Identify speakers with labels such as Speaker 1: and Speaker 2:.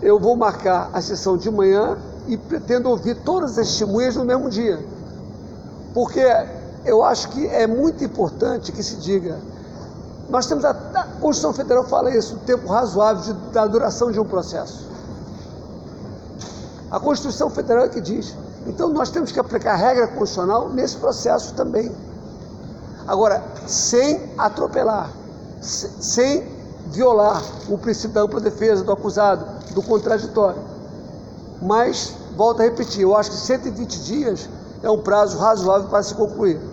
Speaker 1: Eu vou marcar a sessão de manhã e pretendo ouvir todas as testemunhas no mesmo dia, porque eu acho que é muito importante que se diga, nós temos a Constituição Federal fala isso, o tempo razoável da duração de um processo. A Constituição Federal é que diz. Então nós temos que aplicar a regra constitucional nesse processo também. Agora, sem atropelar, sem violar o princípio da ampla defesa do acusado, do contraditório. Mas, volto a repetir, eu acho que 120 dias é um prazo razoável para se concluir.